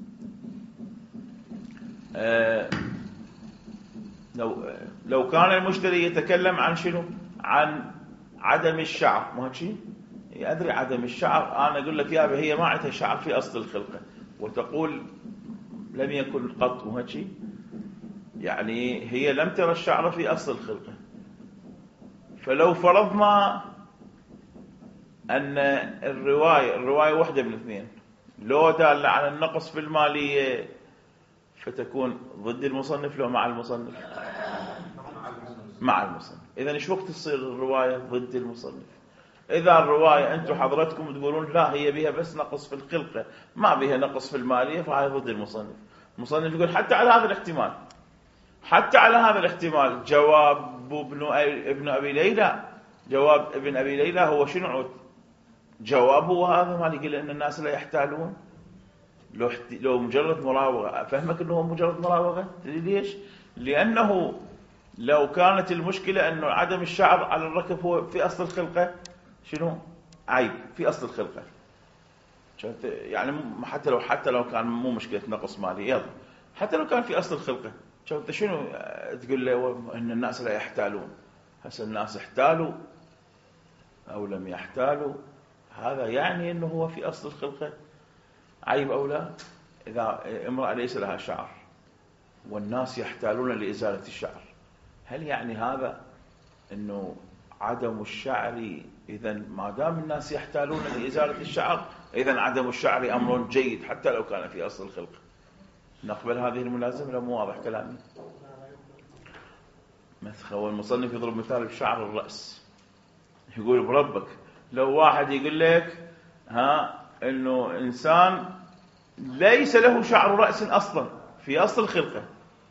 آه لو لو كان المشتري يتكلم عن شنو؟ عن عدم الشعر، مو هيك؟ ادري عدم الشعر، انا اقول لك يا هي ما عندها شعر في اصل الخلقه، وتقول لم يكن قط، مو هيك؟ يعني هي لم ترى الشعر في اصل الخلقه. فلو فرضنا أن الرواية الرواية واحدة من اثنين، لو دالة على النقص في المالية فتكون ضد المصنف، لو مع المصنف مع المصنف. إذن إيش وقت تصير الرواية ضد المصنف؟ إذا الرواية أنتم حضرتكم تقولون لا هي بها بس نقص في الخلقة ما بها نقص في المالية، فهي ضد المصنف. المصنف يقول حتى على هذا الاحتمال، حتى على هذا الاحتمال جواب ابن ابن أبي ليلى، جواب ابن أبي ليلى هو شنو؟ جوابه هذا ما يقول ان الناس لا يحتالون. لو لو مجرد مراوغه، افهمك انه مجرد مراوغه. تدري ليش؟ لانه لو كانت المشكله انه عدم الشعر على الركب هو في اصل الخلقه، شنو؟ عيب في اصل الخلقه. يعني حتى لو حتى لو كان مو مشكله نقص مالي، يلا حتى لو كان في اصل الخلقه، شوف شنو تقول له ان الناس لا يحتالون؟ هسه الناس احتالوا او لم يحتالوا، هذا يعني أنه هو في أصل الخلقة عيب أو لا؟ إذا امرأة ليس لها شعر والناس يحتالون لإزالة الشعر، هل يعني هذا أنه عدم الشعر؟ إذن ما دام الناس يحتالون لإزالة الشعر إذن عدم الشعر أمر جيد حتى لو كان في أصل الخلقة. نقبل هذه الملازمة؟ لو مو واضح كلامي؟ مثل هو المصنف يضرب مثال بشعر الرأس، يقول بربك لو واحد يقول لك ها انه انسان ليس له شعر رأس اصلا في اصل الخلقه،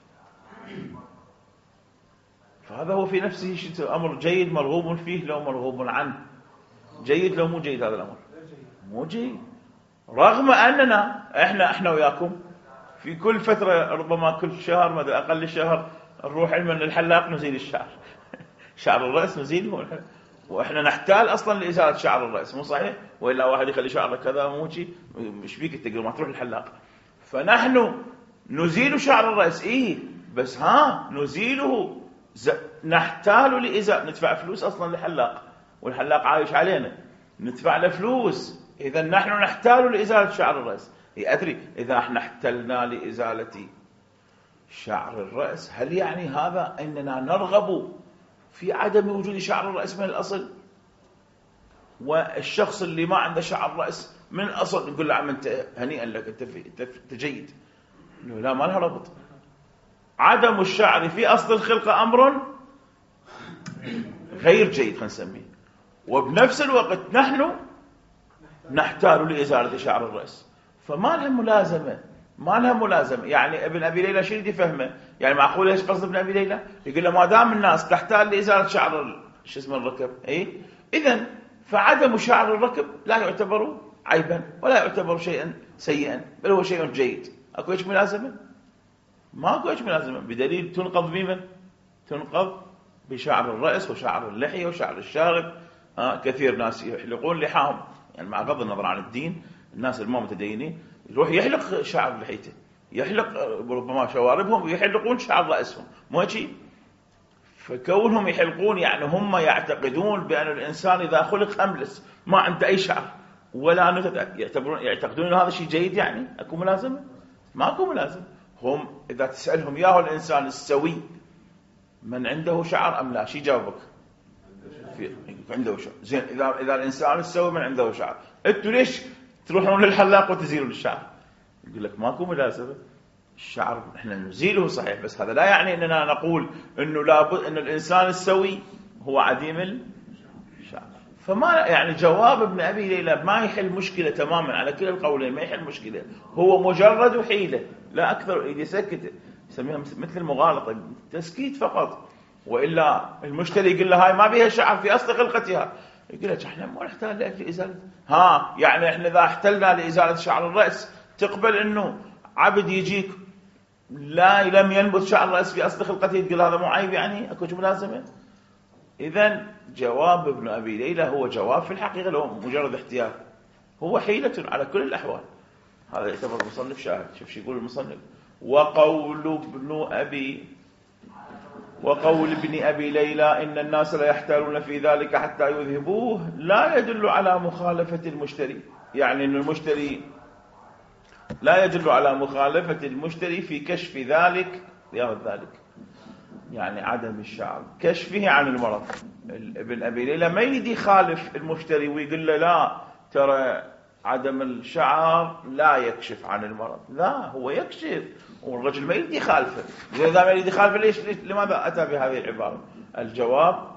فهذا هو في نفسه امر جيد مرغوب فيه لو مرغوب عنه؟ جيد لو مو جيد؟ هذا الامر مو جيد، رغم اننا احنا احنا وياكم في كل فتره ربما كل شهر ماذا اقل شهر نروح علما للحلاق نزيل الشعر شعر الراس نزيله، واحنا نحتال اصلا لازاله شعر الراس، مو صحيح؟ والا واحد يخلي شعره كذا مو شيء، ايش فيك تقدر ما تروح للحلاق. فنحن نزيل شعر الراس ايه، بس ها نزيله ز... نحتال لازاله، ندفع فلوس اصلا للحلاق، والحلاق عايش علينا ندفع له فلوس. اذا نحن نحتال لازاله شعر الراس. ادري اذا احنا احتلنا لازاله شعر الراس، هل يعني هذا اننا نرغب في عدم وجود شعر الراس من الاصل؟ والشخص اللي ما عنده شعر راس من الاصل نقول له عم انت هنيئا لك، انت انت جيد. لا، ما لها ربط. عدم الشعر في اصل الخلقه امر غير جيد خلينا نسميه، وبنفس الوقت نحن نحتاج لازاله شعر الراس. فما لها ملازمه، ما لها ملازمه. يعني ابن ابي ليلى شو يريد يفهمه؟ يعني معقول ايش قصد ابن ابي ليلى؟ يقول له ما دام الناس تحتاج لازاله شعر شو اسمه الركب، اي اذا فعدم شعر الركب لا يعتبر عيبا ولا يعتبر شيئا سيئا، بل هو شيء جيد. اكو ايش ملازمه؟ ماكو ايش ملازمه، بدليل تنقض بمن؟ تنقض بشعر الراس وشعر اللحيه وشعر الشارب. آه كثير ناس يحلقون لحاهم، يعني مع غض النظر عن الدين، الناس المو متدينين يروح يحلق شعر لحيته، يحلق ربما شواربهم ويحلقون شعر راسهم، مو هيك؟ فكونهم يحلقون يعني هم يعتقدون بأن الإنسان إذا خلق أملس ما عنده أي شعر ولا نتت، يعتبرون يعتقدون أن هذا شيء جيد. يعني أكو ملازمة؟ ما أكو ملازمة. هم إذا تسألهم ياهو الإنسان السوي من عنده شعر أم لا، شي جاوبك؟ في عنده شعر. زين، إذا إذا الإنسان السوي من عنده شعر، أنتوا ليش تروحون للحلاق وتزيلون الشعر؟ يقول لك ماكو ملازمة. الشعر احنا نزيله صحيح، بس هذا لا يعني اننا نقول انه لابد ان الانسان السوي هو عديم الشعر. فما يعني جواب ابن ابي ليلى ما يحل مشكله تماما على كلا القولين، ما يحل مشكله، هو مجرد حيله لا اكثر. يسكت، يسميها مثل المغالطه، تسكيت فقط. والا المشتري يقول له هاي ما بيها شعر في اصل خلقتها، يقول لك احنا ما نحتاج لازاله. ها يعني احنا اذا احتلنا لازاله شعر الراس تقبل انه عبد يجيك لا لم ينبت شعر الراس في اصل خلقته تقول هذا مو عيب؟ يعني اكو ملازمه. اذا جواب ابن ابي ليلى هو جواب في الحقيقه لو مجرد احتيال، هو حيله على كل الاحوال. هذا يعتبر المصنف شاهد. شوف شو يقول المصنف: وقول ابن ابي وقول ابن ابي ليلى ان الناس لا يحتالون في ذلك حتى يذهبوه لا يدل على مخالفه المشتري. يعني ان المشتري لا يدل على مخالفة المشتري في كشف ذلك يا ذلك، يعني عدم الشعر، كشفه عن المرض. ابن أبي ليلى ما يريد يخالف المشتري ويقول له لا ترى عدم الشعر لا يكشف عن المرض، لا هو يكشف، والرجل ما يريد يخالفه. إذا ما يريد يخالفه ليش لماذا أتى بهذه العبارة؟ الجواب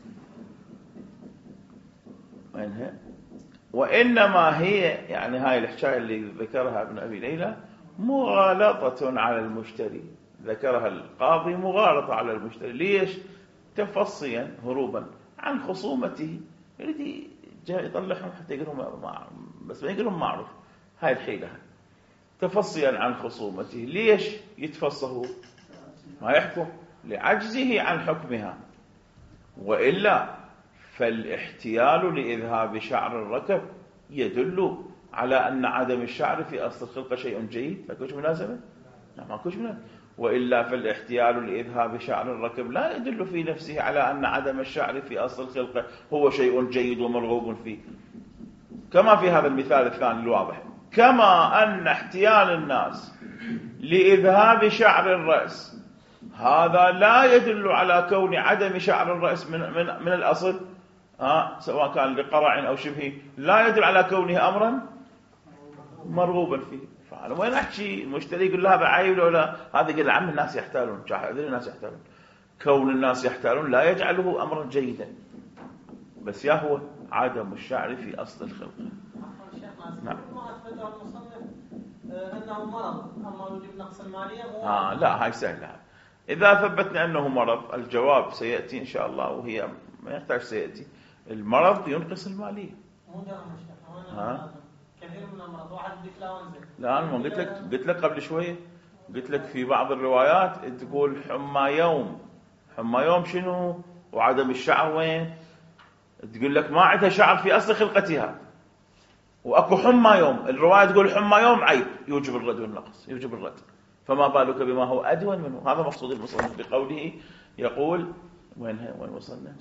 وينها؟ وإنما هي يعني هاي الحكاية اللي ذكرها ابن أبي ليلى مغالطة على المشتري، ذكرها القاضي مغالطة على المشتري. ليش؟ تفصيا هروبا عن خصومته، يريد يطلعهم حتى يقولهم مع... بس ما يقولهم معروف. هاي الحيلة تفصيا عن خصومته. ليش يتفصه؟ ما يحكم لعجزه عن حكمها، وإلا فالاحتيال لإذهاب شعر الركب يدل على أن عدم الشعر في أصل الخلقة شيء جيد. فكوش ملازمة؟ لا ما كوش ملازمة. وإلا فالاحتيال لإذهاب شعر الركب لا يدل في نفسه على أن عدم الشعر في أصل الخلقة هو شيء جيد ومرغوب فيه، كما في هذا المثال الثاني الواضح. كما أن احتيال الناس لإذهاب شعر الرأس هذا لا يدل على كون عدم شعر الرأس من, من, من الأصل، آه سواء كان لقرع أو شبهه، لا يدل على كونه أمرا مرغوبا فيه. فأنا وين أحكي المشتري يقول له هذا عيب ولا هذا؟ يقول عم الناس يحتالون، شاهدين الناس يحتالون. كون الناس يحتالون لا يجعله أمرا جيدا، بس يا هو عدم الشعر في أصل الخلق. نعم. ما أثبته المصنف أنه مرض، أما وجب نقص المالية آه لا هاي سهلة. إذا ثبتنا أنه مرض الجواب سيأتي إن شاء الله، وهي ما يحتاج سيأتي. المرض ينقص المالية. مو ها؟ كثير من الأمراض واحد لا وانزل. لا أنا قلت لك قلت لك قبل شوية، قلت لك في بعض الروايات تقول حمى يوم. حمى يوم شنو؟ وعدم الشعر وين؟ تقول لك ما عندها شعر في أصل خلقتها، وأكو حمى يوم، الرواية تقول حمى يوم عيب يوجب الرد والنقص، يوجب الرد، فما بالك بما هو أدون منه. هذا مقصود المصنف بقوله يقول وين وين وصلنا؟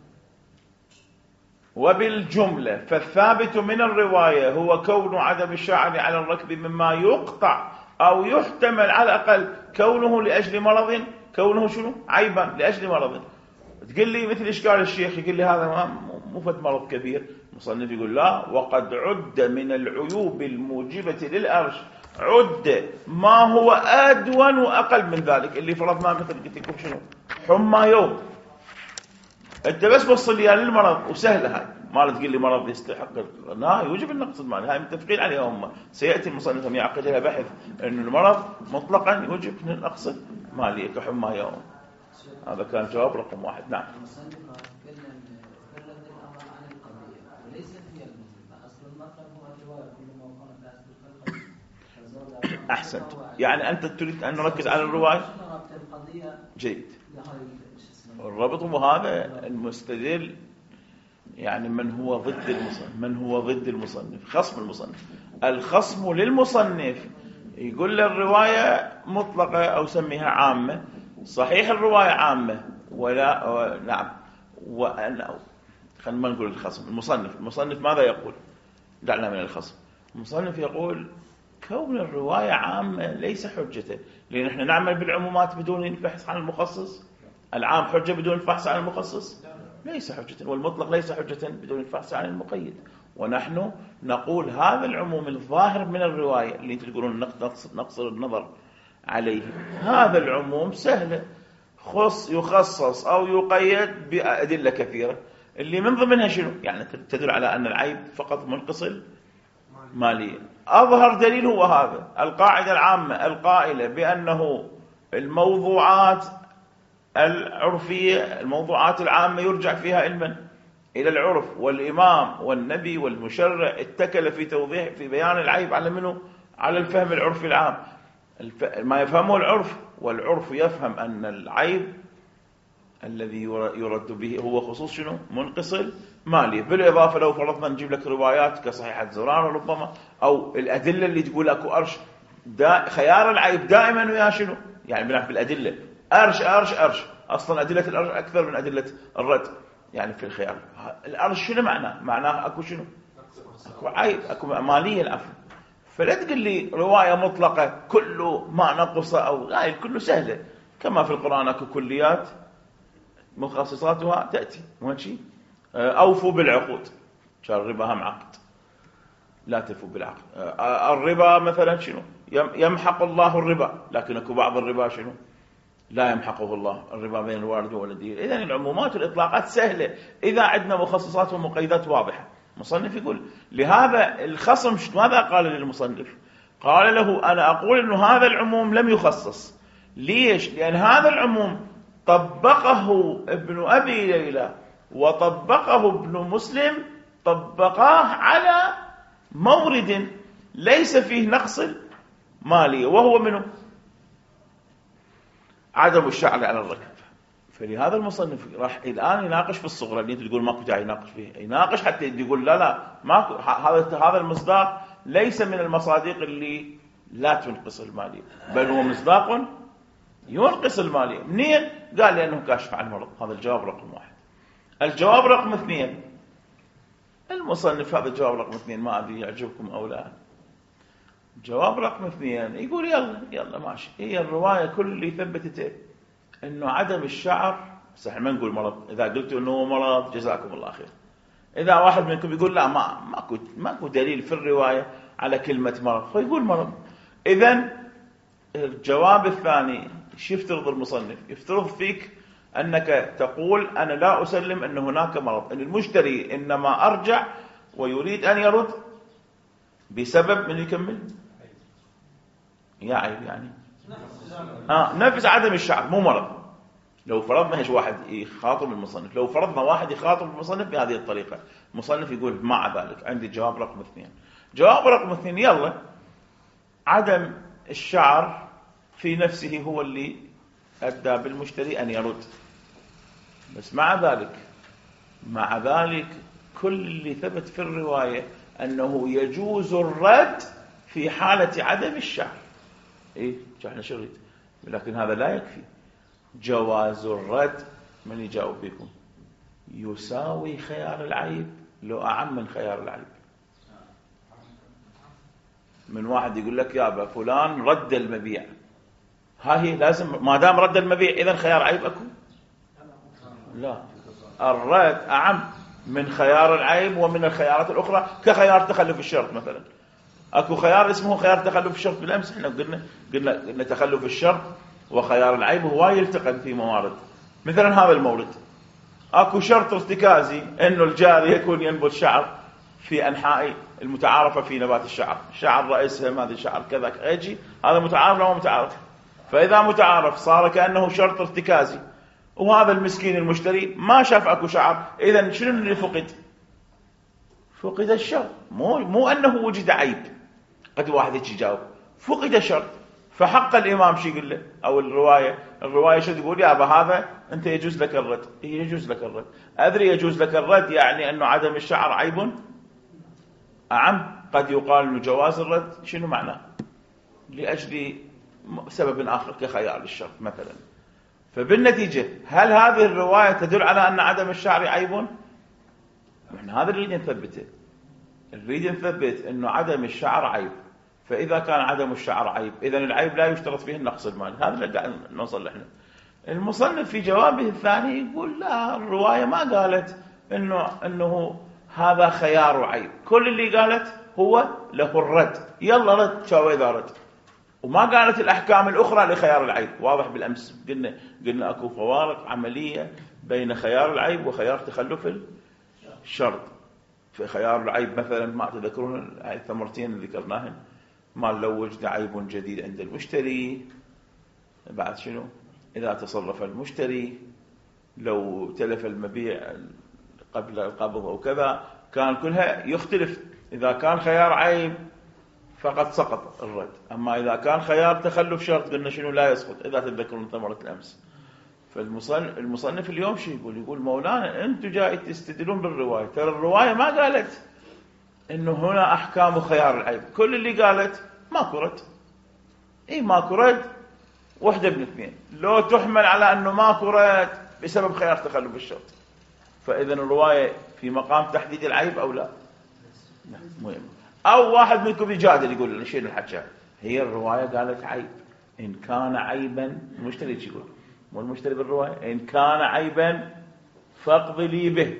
وبالجملة فالثابت من الرواية هو كون عدم الشعر على الركب مما يقطع أو يحتمل على الأقل كونه لأجل مرض، كونه شنو؟ عيبا لأجل مرض. تقول لي مثل إشكال الشيخ يقول لي هذا مو فد مرض كبير، المصنف يقول لا، وقد عد من العيوب الموجبة للأرش عد ما هو أدون وأقل من ذلك، اللي فرضنا مثل قلت لكم شنو؟ حمى يوم، أنت بس وصل لي للمرض وسهلة هاي، ما تقول لي مرض يستحق لا يوجب النقص المالي، هاي متفقين عليها هم. سيأتي المصنف يعقد لها بحث أن المرض مطلقا يوجب النقص المالي كحمى يوم. هذا كان جواب رقم واحد. نعم. أحسنت، يعني أنت تريد أن نركز على الرواية. جيد. الربط وهذا المستدل يعني من هو ضد المصنف، من هو ضد المصنف، خصم المصنف. الخصم للمصنف يقول له الرواية مطلقة أو سميها عامة، صحيح الرواية عامة ولا نعم، وأنا خلينا ما نقول الخصم، المصنف المصنف ماذا يقول؟ دعنا من الخصم. المصنف يقول كون الرواية عامة ليس حجة، لأن احنا نعمل بالعمومات بدون البحث عن المخصص. العام حجة بدون البحث عن المخصص ليس حجة، والمطلق ليس حجة بدون البحث عن المقيد. ونحن نقول هذا العموم الظاهر من الرواية اللي انتم تقولون نقصر النظر عليه، هذا العموم سهل خص يخصص أو يقيد بأدلة كثيرة، اللي من ضمنها شنو؟ يعني تدل على أن العيب فقط منقصل ماليا. أظهر دليل هو هذا القاعدة العامة القائلة بأنه الموضوعات العرفية، الموضوعات العامة يرجع فيها علما إلى العرف، والإمام والنبي والمشرع اتكل في توضيح في بيان العيب على منه؟ على الفهم العرفي العام، ما يفهمه العرف، والعرف يفهم أن العيب الذي يرد به هو خصوص شنو؟ منقصل مالي. بالإضافة لو فرضنا نجيب لك روايات كصحيحة زرارة ربما، أو الأدلة اللي تقول أكو أرش دا خيار العيب دائما ويا شنو؟ يعني بنعرف بالأدلة أرش أرش أرش، أصلا أدلة الأرش أكثر من أدلة الرد يعني في الخيار. الأرش شنو معناه؟ معناه أكو شنو؟ أكو عيب، أكو مالية العفو. فلا تقول لي رواية مطلقة كله ما نقص أو لا، كله سهلة، كما في القرآن أكو كليات مخصصاتها تأتي ماشي. أوفوا بالعقود، شان الربا هم عقد، لا تفوا بالعقد. الربا مثلا شنو؟ يمحق الله الربا، لكن أكو بعض الربا شنو؟ لا يمحقه الله، الربا بين الوالد وولده. إذن العمومات والإطلاقات سهلة إذا عندنا مخصصات ومقيدات واضحة. مصنف يقول لهذا الخصم ماذا قال للمصنف؟ قال له أنا أقول أنه هذا العموم لم يخصص. ليش؟ لأن هذا العموم طبقه ابن أبي ليلى وطبقه ابن مسلم، طبقاه على مورد ليس فيه نقص مالي، وهو منه عدم الشعر على الركب. فلهذا المصنف راح الآن يناقش في الصغرى اللي تقول ماكو داعي يناقش فيه، يناقش حتى يقول لا لا ماكو، هذا هذا المصداق ليس من المصادق اللي لا تنقص المالية، بل هو مصداق ينقص المالية. منين؟ قال لأنه كاشف عن المرض. هذا الجواب رقم واحد. الجواب رقم اثنين، المصنف هذا الجواب رقم اثنين ما أدري يعجبكم أو لا. جواب رقم اثنين يقول يلا يلا ماشي، هي الرواية كل اللي ثبتته انه عدم الشعر صح، ما نقول مرض. اذا قلتوا انه مرض جزاكم الله خير. اذا واحد منكم يقول لا ما ماكو ماكو دليل في الرواية على كلمة مرض، فيقول مرض. اذن الجواب الثاني شو يفترض المصنف؟ يفترض فيك انك تقول انا لا اسلم ان هناك مرض، ان المشتري انما ارجع ويريد ان يرد بسبب من يكمل يا عيب يعني آه نفس عدم الشعر مو مرض. لو فرضنا ايش واحد يخاطب المصنف، لو فرضنا واحد يخاطب المصنف بهذه الطريقة، المصنف يقول مع ذلك عندي جواب رقم اثنين. جواب رقم اثنين يلا عدم الشعر في نفسه هو اللي أدى بالمشتري أن يرد، بس مع ذلك مع ذلك كل اللي ثبت في الرواية أنه يجوز الرد في حالة عدم الشعر. إيه احنا شريط، لكن هذا لا يكفي. جواز الرد من يجاوب بكم يساوي خيار العيب لو أعم من خيار العيب. من واحد يقول لك يا أبا فلان رد المبيع، ها هي لازم ما دام رد المبيع إذن خيار عيب أكو؟ لا، الرد أعم من خيار العيب ومن الخيارات الأخرى، كخيار تخلف الشرط مثلا. أكو خيار اسمه خيار تخلف الشرط، بالأمس احنا قلنا قلنا إن تخلف الشرط وخيار العيب هو يلتقن في موارد. مثلا هذا المورد أكو شرط ارتكازي إنه الجاري يكون ينبت شعر في أنحاء المتعارفة في نبات الشعر، شعر رأسها ما أدري شعر كذا أجي، هذا متعارف ولا متعارف؟ فإذا متعارف صار كأنه شرط ارتكازي، وهذا المسكين المشتري ما شاف أكو شعر، إذن شنو اللي فقد؟ فقد الشرط، مو مو أنه وجد عيب. قد واحد يجي يجاوب فقد الشرط، فحق الإمام شو يقول له؟ أو الرواية الرواية شو تقول؟ يا أبا هذا أنت يجوز لك الرد. إيه يجوز لك الرد، أدري يجوز لك الرد يعني أنه عدم الشعر عيب أعم. قد يقال أنه جواز الرد شنو معناه؟ لأجل سبب آخر كخيار الشرط مثلا. فبالنتيجة هل هذه الرواية تدل على أن عدم الشعر عيب؟ احنا هذا اللي نريد نثبته، نريد نثبت أنه عدم الشعر عيب. فإذا كان عدم الشعر عيب إذن العيب لا يشترط فيه النقص المالي. هذا اللي قاعد نوصل احنا. المصنف في جوابه الثاني يقول لا، الرواية ما قالت إنه إنه هذا خيار عيب، كل اللي قالت هو له الرد، يلا رد شاو إذا رد، وما قالت الأحكام الأخرى لخيار العيب. واضح بالأمس قلنا قلنا أكو فوارق عملية بين خيار العيب وخيار تخلف الشرط. في خيار العيب مثلا ما تذكرون الثمرتين اللي ذكرناهن، ما لو وجد عيب جديد عند المشتري، بعد شنو إذا تصرف المشتري، لو تلف المبيع قبل القبض أو كذا، كان كلها يختلف. إذا كان خيار عيب فقد سقط الرد، أما إذا كان خيار تخلف شرط قلنا شنو لا يسقط، إذا تذكرون ثمرة الأمس. فالمصنف اليوم شو يقول؟ يقول مولانا أنتم جاي تستدلون بالرواية، ترى الرواية ما قالت إنه هنا أحكام خيار العيب، كل اللي قالت ماكو رد. إيه ماكو رد، وحدة من اثنين، لو تحمل على أنه ماكو رد بسبب خيار تخلف الشرط، فإذا الرواية في مقام تحديد العيب أو لا؟ لا مهم. أو واحد منكم يجادل يقول شيء الحجة، هي الرواية قالت عيب، إن كان عيبا المشتري يقول، مو المشتري بالرواية، إن كان عيبا فاقض لي به.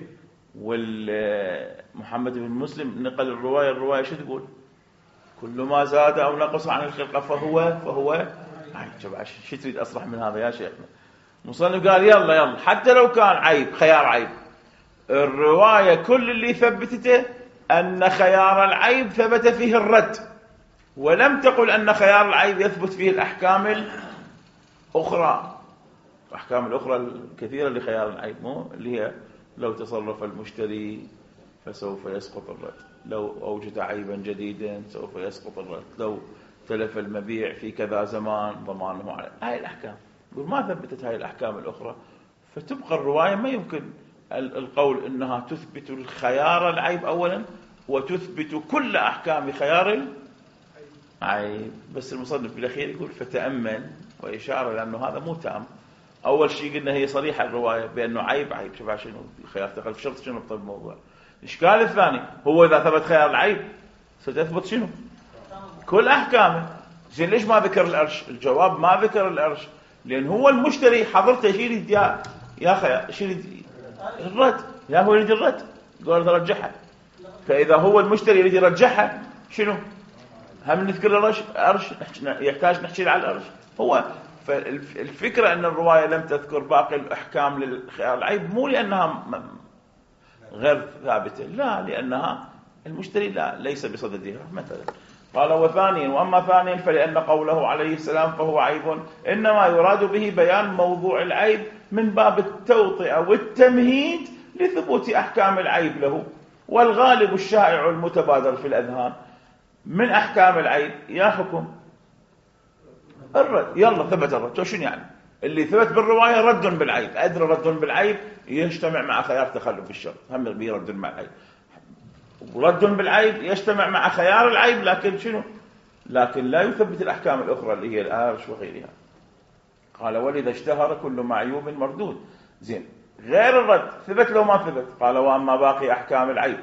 والمحمد بن مسلم نقل الرواية، الرواية شو تقول؟ كل ما زاد أو نقص عن الخلقة فهو فهو عيب. شو تريد أصرح من هذا يا شيخنا؟ مصنف قال يلا يلا حتى لو كان عيب خيار عيب، الرواية كل اللي ثبتته أن خيار العيب ثبت فيه الرد، ولم تقل أن خيار العيب يثبت فيه الأحكام الأخرى. الأحكام الأخرى الكثيرة لخيار العيب، مو اللي هي لو تصرف المشتري فسوف يسقط الرد، لو أوجد عيبا جديدا سوف يسقط الرد، لو تلف المبيع في كذا زمان ضمانه على هاي الأحكام. يقول ما ثبتت هاي الأحكام الأخرى، فتبقى الرواية ما يمكن القول إنها تثبت الخيار العيب أولا وتثبت كل أحكام خيار العيب. بس المصنف بالأخير يقول فتأمل، وإشارة لأنه هذا مو تام. أول شيء قلنا هي صريحة الرواية بأنه عيب عيب، شوف شنو خيار تخلف شرط شنو طيب الموضوع. الإشكال الثاني هو إذا ثبت خيار العيب ستثبت شنو كل أحكامه. زين ليش ما ذكر الأرش؟ الجواب ما ذكر الأرش لأن هو المشتري حضرته شيء يريد يا يا أخي شيء يريد الرد، يا هو يريد الرد قال ترجعها. فإذا هو المشتري يريد يرجعها شنو هم نذكر الأرش؟ أرش يحتاج نحكي على الأرش. هو فالفكرة أن الرواية لم تذكر باقي الأحكام للخيار العيب مو لأنها غير ثابتة، لا، لأنها المشتري لا ليس بصددها مثلا. قال وثانيا، وأما ثانيا فلأن قوله عليه السلام فهو عيب إنما يراد به بيان موضوع العيب من باب التوطئة والتمهيد لثبوت أحكام العيب له. والغالب الشائع المتبادر في الأذهان من أحكام العيب يا حكم الرد، يلا ثبت الرد، شنو يعني اللي ثبت بالرواية رد بالعيب. أدرى رد بالعيب يجتمع مع خيار تخلف الشرط، هم بيرد مع العيب. ورد بالعيب يجتمع مع خيار العيب، لكن شنو؟ لكن لا يثبت الأحكام الأخرى اللي هي الآرش وغيرها. قال ولذا اشتهر كل معيوب مردود. زين، غير الرد ثبت لو ما ثبت. قال وأما باقي أحكام العيب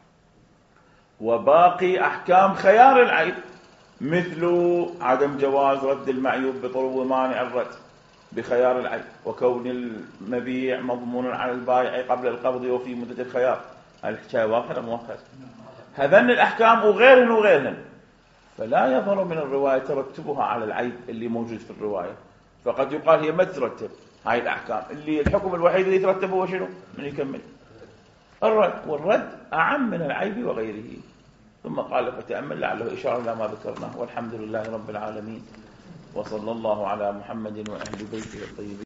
وباقي أحكام خيار العيب مثل عدم جواز رد المعيوب بطلب مانع الرد بخيار العيب، وكون المبيع مضمونا على البائع قبل القبض وفي مدة الخيار. الحكاية واضحة مؤخر. هذن الأحكام وغيرهن وغيرهن، فلا يظهر من الرواية ترتبها على العيب اللي موجود في الرواية، فقد يقال هي ما ترتب هاي الأحكام. اللي الحكم الوحيد اللي يترتب هو شنو؟ من يكمل الرد، والرد أعم من العيب وغيره. ثم قال فتأمل لعله إشارة إلى ما ذكرناه. والحمد لله رب العالمين، وصلى الله على محمد وأهل بيته الطيبين.